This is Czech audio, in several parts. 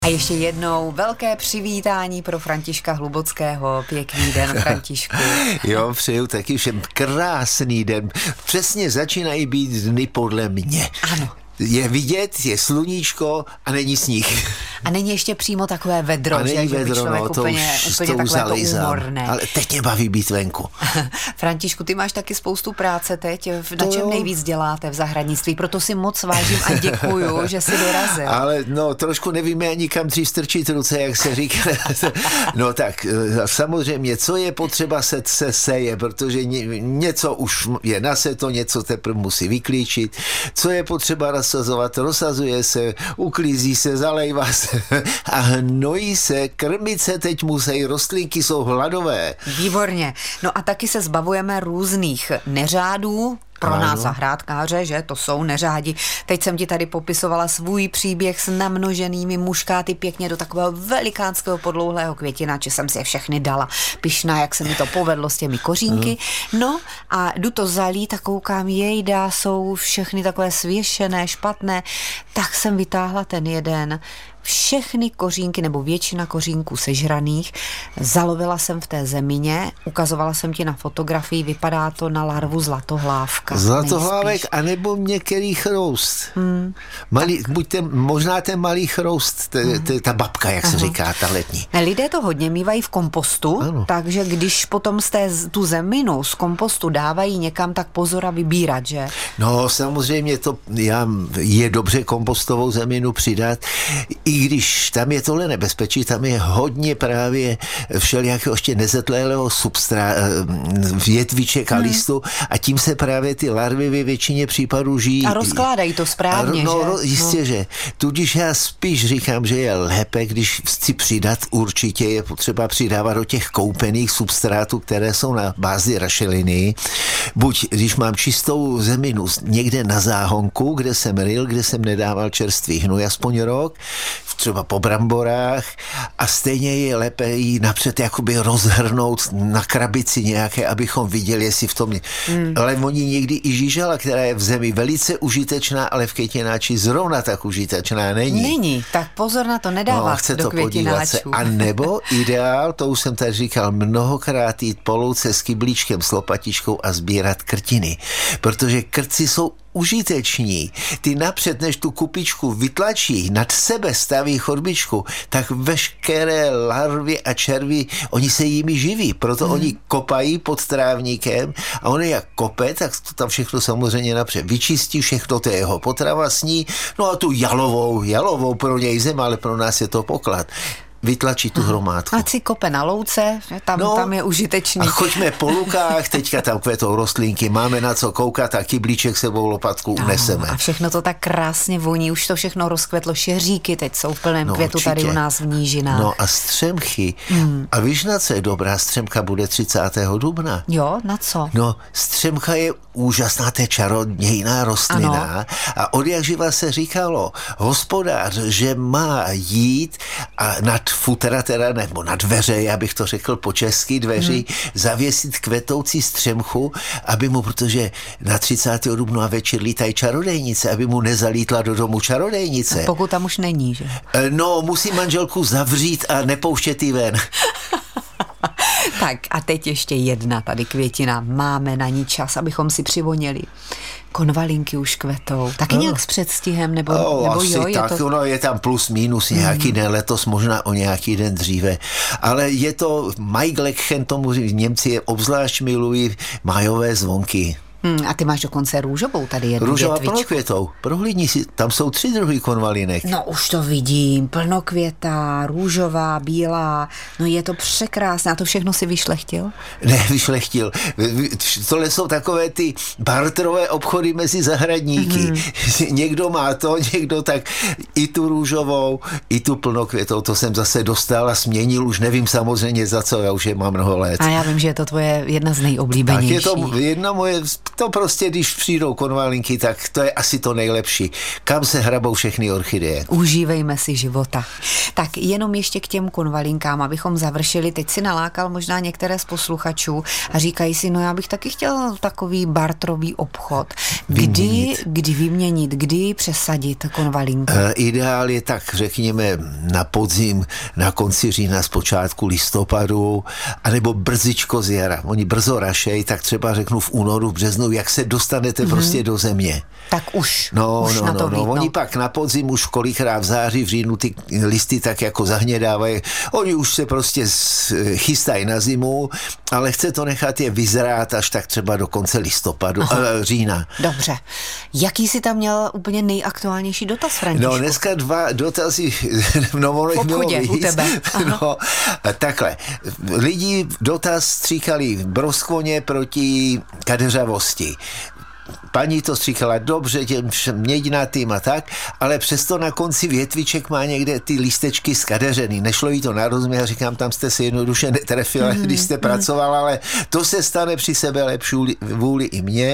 A ještě jednou velké přivítání pro Františka Hlubockého. Pěkný den, Františku. Jo, přeju taky všem krásný den. Přesně začínají být dny podle mě. Ano. Je vidět, je sluníčko a není sníh. A není ještě přímo takové vedro, a není že vedro, by člověk no, úplně takové to úmorné. Ale teď mě baví být venku. Františku, ty máš taky spoustu práce teď. Na čem nejvíc děláte v zahradnictví? Proto si moc vážím a děkuju, že jsi dorazil. Ale no, trošku nevíme ani kam dřív strčit ruce, jak se říká. No tak, samozřejmě, co je potřeba se seje, protože něco už je naseto, něco teprve musí vyklíčit. Co je potřeba rozsazovat, rozsazuje se, uklízí se, zalejvá se a hnojí se, krmit se teď musí, rostlinky jsou hladové. Výborně. No a taky se zbavujeme různých neřádů, pro nás zahrádkáře, že? To jsou neřádi. Teď jsem ti tady popisovala svůj příběh s namnoženými muškáty pěkně do takového velikánského podlouhlého květináče, jsem si je všechny dala. Pyšná, jak se mi to povedlo s těmi kořínky. No a jdu to zalít a koukám, jejda, jsou všechny takové svěšené, špatné. Tak jsem vytáhla ten jeden, všechny kořínky nebo většina kořínků sežraných, zalovila jsem v té zemině, ukazovala jsem ti na fotografii, vypadá to na larvu zlatohlávka. Zlatohlávek anebo některý chroust. Možná ten malý chroust, ta babka, jak se říká, ta letní. Lidé to hodně mívají v kompostu, takže když potom tu zeminu z kompostu dávají někam, tak pozor a vybírat, že? No samozřejmě je dobře kompostovou zeminu přidat, i když tam je tohle nebezpečí, tam je hodně právě všelijakého ještě nezetlého větviček a listu a tím se právě ty larvy ve většině případů žijí. A rozkládají to správně, že? Jistě, že. Tudíž já spíš říkám, že je lépe, když chci přidat, určitě je potřeba přidávat do těch koupených substrátů, které jsou na bázi rašeliny. Buď když mám čistou zeminu někde na záhonku, kde jsem ryl, kde jsem nedával čerstvý hnůj aspoň rok, třeba po bramborách a stejně je lépe jí napřed jakoby rozhrnout na krabici nějaké, abychom viděli, jestli v tom... Ale oni někdy i žížala, která je v zemi velice užitečná, ale v květináči zrovna tak užitečná není. Není, tak pozor na to, nedávat do květináčů. A nebo ideál, to už jsem tady říkal mnohokrát, jít po louce s kyblíčkem, s lopatičkou a sbírat krtiny, protože krci jsou užiteční. Ty napřed, než tu kupičku vytlačí, nad sebe staví chodbičku, tak veškeré larvy a červy, oni se jimi živí, proto oni kopají pod trávníkem a on jak kope, tak to tam všechno samozřejmě napřed vyčistí, všechno to je jeho potrava sní, no a tu jalovou pro něj zem, ale pro nás je to poklad. Vytlačí tu hromádku. A si kope na louce, tam je užitečný. A choďme po lukách, teďka tam kvetou rostlinky, máme na co koukat a kyblíček sebou lopatku uneseme. A všechno to tak krásně voní, už to všechno rozkvetlo, šeříky teď jsou v plném květu určitě. Tady u nás v nížinách. No a střemchy. A víš, na co je dobrá střemka, bude 30. dubna. Jo, na co? No, střemka je úžasná, to je čarodějná rostlina. Ano. A odjakživa se říkalo, hospodář, že má jít a nad futera teda, nebo na dveře, já bych to řekl po česky, dveří, zavěsit kvetoucí střemchu, aby mu, protože na 30. dubna večer lítají čarodejnice, aby mu nezalítla do domu čarodejnice. A pokud tam už není, že? No, musí manželku zavřít a nepouštět jí ven. Tak a teď ještě jedna tady květina. Máme na ní čas, abychom si přivonili. Konvalinky už kvetou. Taky nějak s předstihem, nebo asi jo? Tak, je tam plus minus nějaký den, letos možná o nějaký den dříve. Ale je to Maiglöckchen, tomu Němci obzvlášť milují májové zvonky. A ty máš dokonce růžovou tady jednu růžová větvičku. Plnokvětou. Prohlídni si, tam jsou 3 druhy konvalinek. No už to vidím. Plnokvětá, růžová, bílá. No je to překrásné. A to všechno si vyšlechtil? Ne, vyšlechtil. Tohle jsou takové ty barterové obchody mezi zahradníky. Někdo má to, někdo tak i tu růžovou, i tu plnokvětou. To jsem zase dostal a směnil. Už nevím samozřejmě za co, já už je mám mnoho let. A já vím, že je to tvoje jedna z nejoblíbenějších. Tak je to jedna moje to prostě, když přijdou konvalinky, tak to je asi to nejlepší. Kam se hrabou všechny orchideje. Užívejme si života. Tak jenom ještě k těm konvalinkám, abychom završili. Teď si nalákal možná některé z posluchačů a říkají si, no já bych taky chtěl takový bartrový obchod. Kdy vyměnit, kdy přesadit konvalinku? Ideál je tak, řekněme, na podzim, na konci října, z počátku listopadu, anebo brzičko z jara. Oni brzo rašej, tak třeba řeknu v únoru, v březnu, jak se dostanete prostě do země. Tak už na to vidno. Oni pak na podzim už kolikrát v září, v říjnu ty listy tak jako zahnědávají. Oni už se prostě chystají na zimu, ale chce to nechat je vyzrát až tak třeba do konce listopadu, října. Dobře. Jaký jsi tam měl úplně nejaktuálnější dotaz, Františku? No, dneska 2 dotazy v obchodě u tebe. No, takhle. Lidi dotaz stříkali broskvoně proti kadeřavosti. Paní to stříkala dobře, těm měďnatým a tak, ale přesto na konci větviček má někde ty lístečky skadeřený. Nešlo jí to na rozměr, říkám, tam jste se jednoduše netrefila, když jste pracovala, ale to se stane při sebe lepší vůli i mně.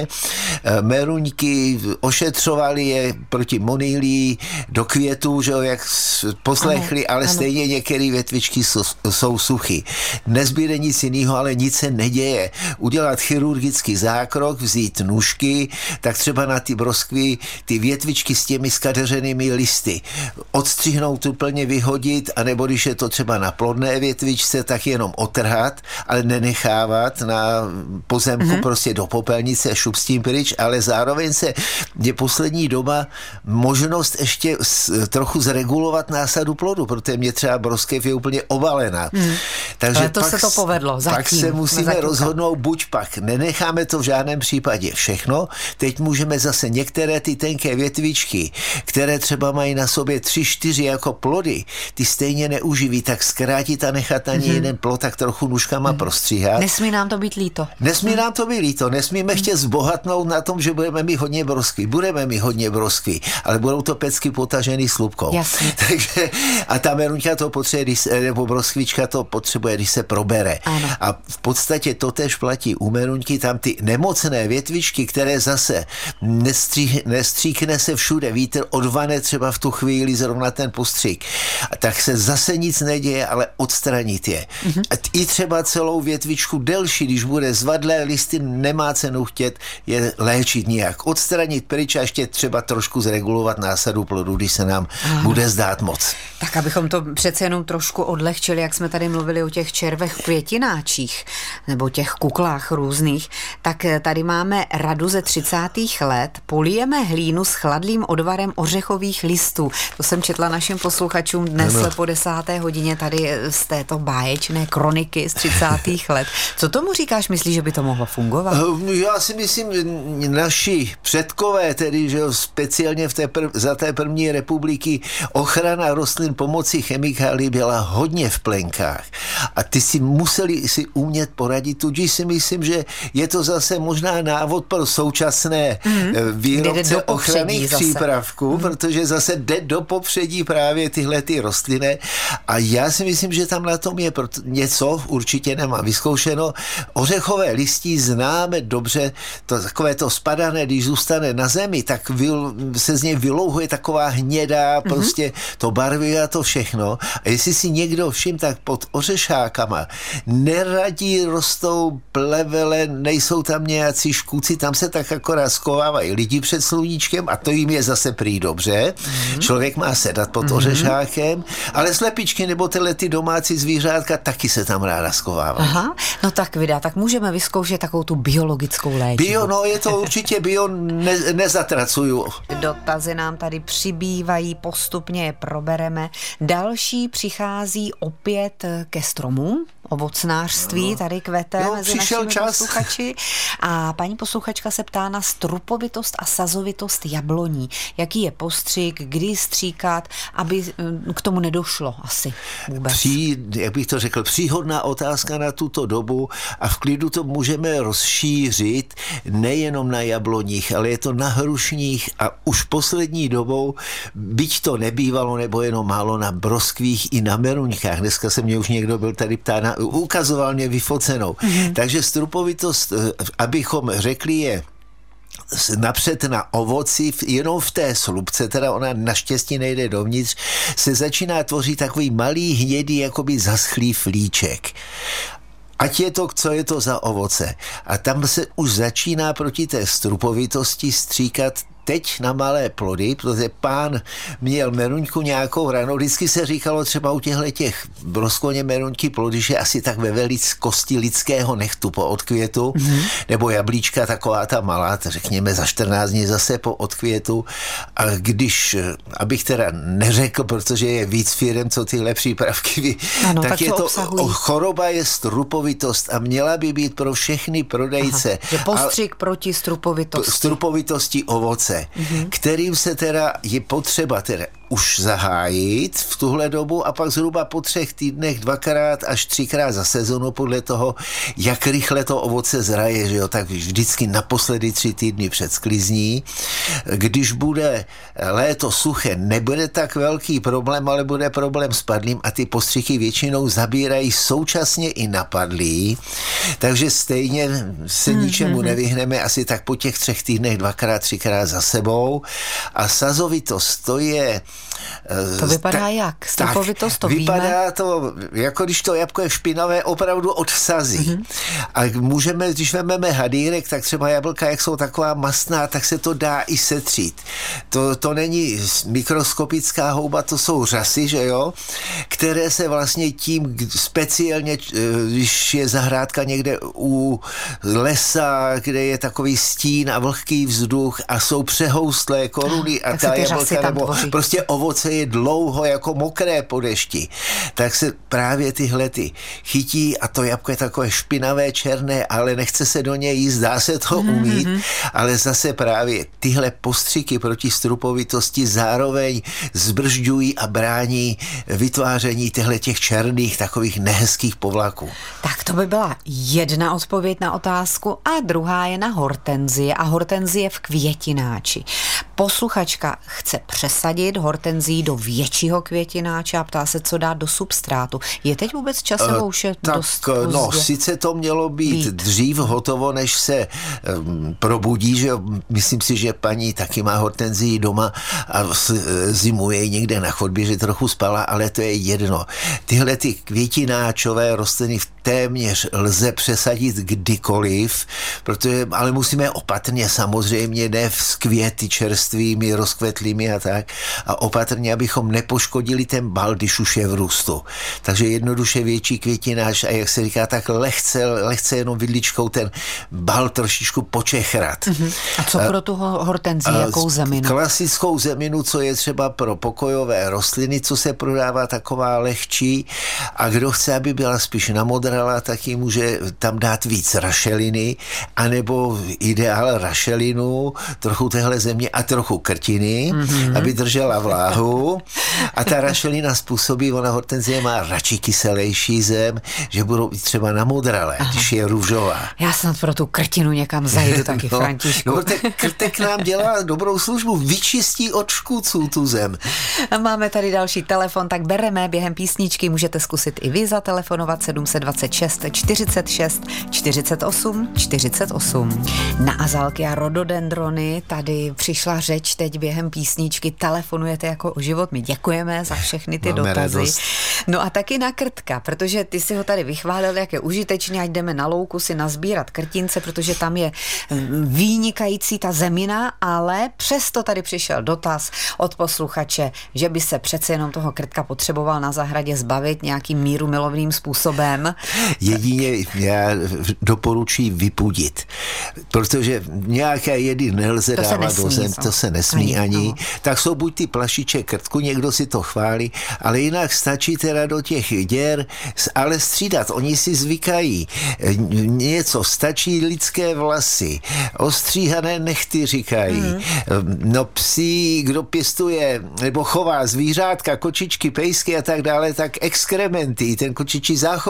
Meruňky ošetřovali je proti monilí do květů, že jo, jak poslechli, ale stejně některé větvičky jsou suchy. Nezbyde nic jiného, ale nic se neděje. Udělat chirurgický zákrok, vzít nůžky, tak třeba na ty broskvy ty větvičky s těmi skadeřenými listy odstřihnout, úplně vyhodit, anebo když je to třeba na plodné větvičce, tak jenom otrhat, ale nenechávat na pozemku prostě do popelnice, šup s tím pryč, ale zároveň je poslední doba možnost ještě trochu zregulovat násadu plodu, protože mě třeba broskev je úplně obalená. Takže ale to se to povedlo zatím. Pak se musíme rozhodnout, buď pak nenecháme to v žádném případě všechno. Teď můžeme zase některé ty tenké větvičky, které třeba mají na sobě 3-4 jako plody, ty stejně neuživí, tak zkrátit a nechat ani jeden plod tak trochu nůžkama prostříhat. Nesmí nám to být líto. Nesmí nám to být líto. Nesmíme chtět zbohatnout na tom, že budeme mít hodně broskví. Budeme mít hodně broskví, ale budou to pecky potažený slupkou. Jasně. Takže a ta meruňka to potřebuje, nebo broskvička to potřebuje, když se probere. Ano. A v podstatě to též platí u meruňky, tam ty nemocné větvičky, které zase nestříkne se všude vítr, odvane třeba v tu chvíli zrovna ten postřik. A tak se zase nic neděje, ale odstranit je. A i třeba celou větvičku delší, když bude zvadlé listy, nemá cenu chtět je léčit nějak. Odstranit pryč a ještě třeba trošku zregulovat násadu plodu, když se nám bude zdát moc. Tak abychom to přece jenom trošku odlehčili, jak jsme tady mluvili o těch červech květináčích, nebo těch kuklách různých, tak tady máme radu ze 30. let. Polijeme hlínu s chladlým odvarem ořechových listů. To jsem četla našim posluchačům dnes po 10. hodině tady z této báječné kroniky z 30. let. Co tomu říkáš? Myslíš, že by to mohlo fungovat? Já si myslím, naši předkové, tedy že speciálně za té první republiky, ochrana rostlin pomocí chemikálií byla hodně v plenkách. A ty si museli si umět poradit, tudíž si myslím, že je to zase možná návod pro současné výrobce ochranných přípravků, protože zase jde do popředí právě tyhle ty rostliny a já si myslím, že tam na tom je něco, určitě nemám vyzkoušeno. Ořechové listí známe dobře, to takové to spadané, když zůstane na zemi, tak se z něj vylouhuje taková hnědá, prostě to barví a to všechno. A jestli si někdo všim, tak pod ořešákama neradí rostou plevele, nejsou tam nějací škůdci, tam se tak akorát skovávají lidi před sluníčkem a to jim je zase prý dobře. Člověk má sedat pod ořešákem, ale slepičky nebo tyhle ty domácí zvířátka taky se tam ráda skovávají. Aha, no tak vydá, tak můžeme vyzkoušet takovou tu biologickou léčivu. No je to určitě nezatracuju. Dotazy nám tady přibývají, postupně je probereme. Další přichází opět ke stromům, ovocnářství, tady kvete mezi našimi posluchači. A paní posluchačka se ptá na strupovitost a sazovitost jabloní. Jaký je postřik, kdy stříkat, aby k tomu nedošlo asi vůbec. Jak bych to řekl, příhodná otázka na tuto dobu a v klidu to můžeme rozšířit nejenom na jabloních, ale je to na hrušních a už poslední dobou, byť to nebývalo nebo jenom málo na broskvích i na meruňkách. Dneska se mě už někdo byl tady ptán, ukazoval mě vyfocenou. Takže strupovitost, abychom řekli, je napřed na ovoci, jenom v té slupce, teda ona naštěstí nejde dovnitř, se začíná tvořit takový malý hnědý, jakoby zaschlý flíček. Ať je to, co je to za ovoce. A tam se už začíná proti té strupovitosti stříkat teď na malé plody, protože pán měl meruňku nějakou ranou. Vždycky se říkalo třeba u těch broskloně meruňky plody, že asi tak ve velikosti lidského nechtu po odkvětu, nebo jablíčka taková ta malá, řekněme za 14 dní zase po odkvětu. A když, abych teda neřekl, protože je víc firem, co tyhle přípravky tak je to obsahují. Choroba je strupovitost a měla by být pro všechny prodejce. Že postřik proti strupovitosti. Strupovitosti ovoce. Kterým se teda je potřeba teda už zahájit v tuhle dobu a pak zhruba po 3 týdnech 2x až 3x za sezonu podle toho, jak rychle to ovoce zraje, že jo, tak vždycky naposledy 3 týdny před sklizní. Když bude léto suché, nebude tak velký problém, ale bude problém s padlým a ty postřiky většinou zabírají současně i napadlý, takže stejně se ničemu nevyhneme asi tak po těch 3 týdnech 2x, 3x za sebou a sazovitost, to je... To vypadá jak? Strupovitost, to vypadá víme? To, jako když to jabko je špinavé, opravdu od sazy. A můžeme, když vezmeme hadýrek, tak třeba jablka, jak jsou taková mastná, tak se to dá i setřít. To není mikroskopická houba, to jsou řasy, že jo, které se vlastně tím speciálně, když je zahrádka někde u lesa, kde je takový stín a vlhký vzduch a jsou přehoustlé koruny a ta jablka, nebo prostě ovoce je dlouho jako mokré po dešti, tak se právě tyhle chytí a to jabko je takové špinavé, černé, ale nechce se do něj jíst, dá se to umít, ale zase právě tyhle postřiky proti strupovitosti zároveň zbržďují a brání vytváření těch černých, takových nehezkých povlaků. Tak to by byla jedna odpověď na otázku a druhá je na hortenzie a hortenzie v květináči. Posluchačka chce přesadit hortenzii do většího květináče a ptá se, co dát do substrátu. Je teď vůbec čas, nebo už je dost pozdě? No, sice to mělo být dřív hotovo, než se probudí, že myslím si, že paní taky má hortenzii doma a zimuje někde na chodbě, že trochu spala, ale to je jedno. Tyhle ty květináčové rostliny téměř lze přesadit kdykoliv, protože, ale musíme opatrně samozřejmě, ne s květy čerstvými, rozkvetlými a tak, a opatrně, abychom nepoškodili ten bal, když už je v růstu. Takže jednoduše větší květináč a jak se říká, tak lehce jenom vidličkou ten bal trošičku počechrat. A co pro tu hortenzii, jakou zeminu? Klasickou zeminu, co je třeba pro pokojové rostliny, co se prodává taková lehčí a kdo chce, aby byla spíš namodrala, tak ji může tam dát víc rašeliny, anebo ideál rašelinu, trochu téhle země a trochu krtiny, aby držela vláhu. A ta rašelina způsobí, ona hortenzie má radši kyselejší zem, že budou třeba namodralé, když je růžová. Já snad pro tu krtinu někam zajdu taky, Františku. No, krtek nám dělá dobrou službu, vyčistí od škůdců tu zem. A máme tady další telefon, tak bereme během písničky, můžete zkusit i vy zatelefonovat 726 46 48 48. Na azalky a rododendrony tady přišla řeč teď během písničky, telefonujete jako o život, my děkujeme za všechny ty dotazy. Radost. No a taky na krtka, protože ty si ho tady vychválil, jak je užitečný, ať jdeme na louku si nazbírat krtince, protože tam je vynikající ta zemina, ale přesto tady přišel dotaz od posluchače, že by se přece jenom toho krtka potřeboval na zahradě zbavit nějakým mírumilovným způsobem. Jedině já doporučuji vypudit, protože nějaké jedy nelze dávat do zem, to se nesmí ani. Tak jsou buď ty plašiče krtku, někdo si to chválí, ale jinak stačí teda do těch děr, ale střídat, oni si zvykají. Něco, stačí lidské vlasy, ostříhané nechty říkají. No psi, kdo pěstuje nebo chová zvířátka, kočičky, pejsky a tak dále, tak exkrementy, ten kočičí záchov občas do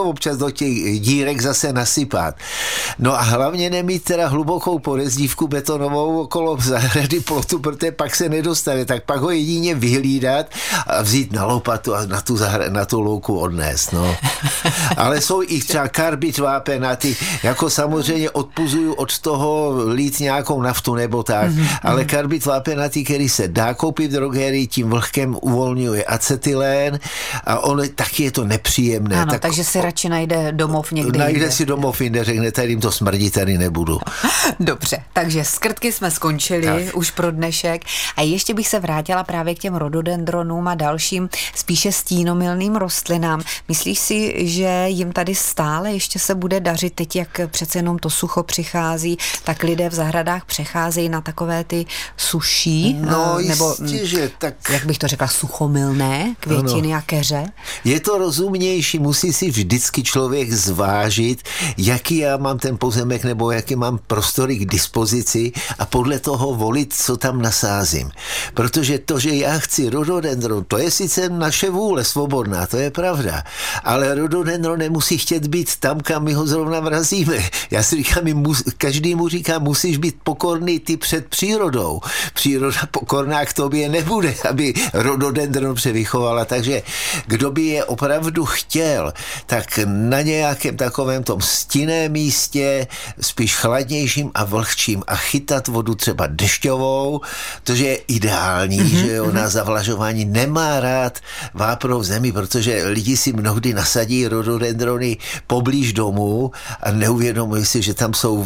do těch dírek zase nasypat. No a hlavně nemít teda hlubokou podezdívku betonovou okolo zahrady plotu, protože pak se nedostane, tak pak ho jedině vyhlídat a vzít na lopatu a na tu louku odnést, no. Ale jsou i třeba karbid vápenatý, jako samozřejmě odpuzuju od toho lít nějakou naftu nebo tak, ale karbid vápenatý, který se dá koupit v drogerii, tím vlhkem uvolňuje acetylén a on taky je to nepříjemné. Ano, takže si radši najde domov někde. Najde si domov jinde, řekne, tady jim to smrdí, tady nebudu. Dobře, takže s krtky jsme skončili už pro dnešek a ještě bych se vrátila právě k těm rododendronům a dalším spíše stínomilným rostlinám. Myslíš si, že jim tady stále ještě se bude dařit teď, jak přece jenom to sucho přichází, tak lidé v zahradách přecházejí na takové ty suší, nebo že tak... jak bych to řekla, suchomilné květiny a keře? Je to rozumnější, musí si vždycky člověk zvážit, jaký já mám ten pozemek nebo jaký mám prostory k dispozici a podle toho volit, co tam nasázím. Protože to, že já chci rododendron, to je sice naše vůle svobodná, to je pravda, ale rododendron nemusí chtět být tam, kam my ho zrovna vrazíme. Já si říkám, každému říkám, musíš být pokorný ty před přírodou. Příroda pokorná k tobě nebude, aby rododendron převychovala, takže kdo by je opravdu chtěl, tak na nějakém takovém tom stinném místě, spíš chladnějším a vlhčím a chytat vodu třeba dešťovou, to je ideální, že jo, na zavlažování. Nemá rád vápnou zemi, protože lidi si mnohdy nasadí rododendrony poblíž domů a neuvědomují si, že tam jsou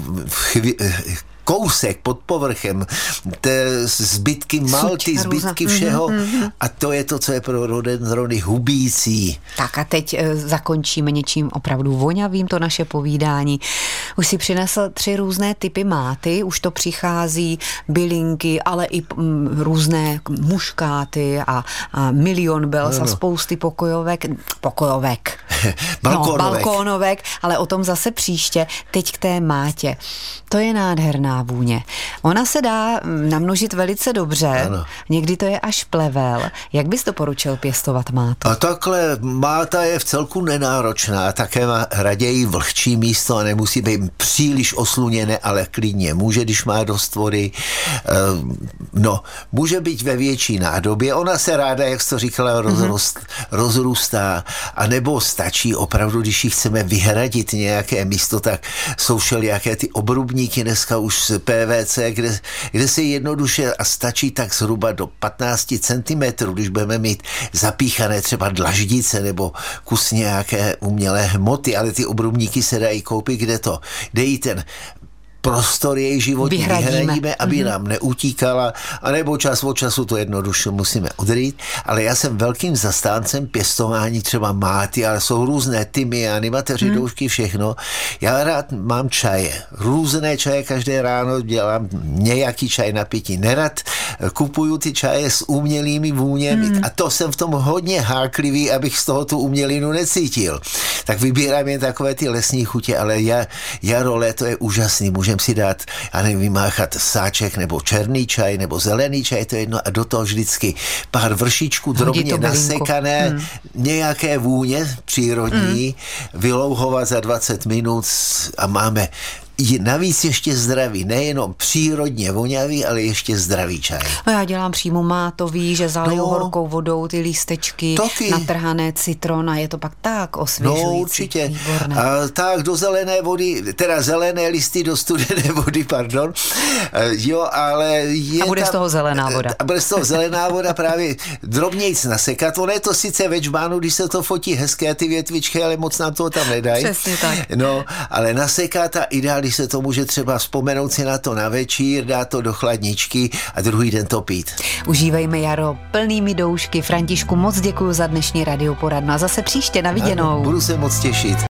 kousek pod povrchem, zbytky malty, zbytky všeho a to je to, co je pro rododendrony hubící. Tak a teď zakončíme něčím opravdu voňavým to naše povídání. Už si přinesl 3 různé typy máty, už to přichází bylinky, ale i různé muškáty a milion bels a spousty pokojovek. Balkónovek, ale o tom zase příště. Teď k té mátě. To je nádherná vůně. Ona se dá namnožit velice dobře, někdy to je až plevel. Jak bys doporučil pěstovat mátu? A takhle máta je v celku nenáročná, také má raději vlhčí místo a nemusí být příliš osluněné, ale klidně může, když má dost vody. Může být ve větší nádobě, ona se ráda, jak jsi to říkala, rozrůstá, a nebo stačí opravdu, když ji chceme vyhradit nějaké místo, tak jsou všelijaké ty obrubníky dneska už z PVC, kde se jednoduše a stačí tak zhruba do 15 cm, když budeme mít zapíchané třeba dlaždice nebo kus nějaké umělé hmoty, ale ty obrubníky se dají koupit, kde jí ten prostor její životní vyhradíme, aby nám neutíkala, anebo čas od času to jednoduše musíme odrýt, ale já jsem velkým zastáncem pěstování třeba máty, ale jsou různé tymiány, mateřidoušky, všechno. Já rád mám čaje, různé čaje, každé ráno dělám nějaký čaj na pití. Nerad kupuju ty čaje s umělými vůněmi a to jsem v tom hodně háklivý, abych z toho tu umělinu necítil. Tak vybírám jen takové ty lesní chutě, ale jaro, léto je úžasný, můžeme si dát, vymáchat sáček nebo černý čaj nebo zelený čaj, to je jedno, a do toho vždycky pár vršičků drobně nasekané, nějaké vůně přírodní, vylouhovat za 20 minut a máme navíc ještě zdravý, nejenom přírodně voňavý, ale ještě zdravý čaj. Já dělám přímo mátový, že zaliju horkou vodou ty lístečky, natrhané citron a je to pak tak osvěžující. Určitě. Výborné. A tak do zelené vody, teda zelené listy do studené vody, pardon. Ale je a bude z toho zelená voda. A bude z toho zelená voda právě drobnějc nasekat. Ono je to sice ve džbánu, když se to fotí hezké ty větvičky, ale moc nám toho tam nedají. Přesně tak. Ale nasekat a ideál, když se to může třeba vzpomenout si na to na večír, dát to do chladničky a druhý den to pít. Užívejme jaro plnými doušky. Františku, moc děkuji za dnešní radioporadnu a zase příště, na viděnou. Budu se moc těšit.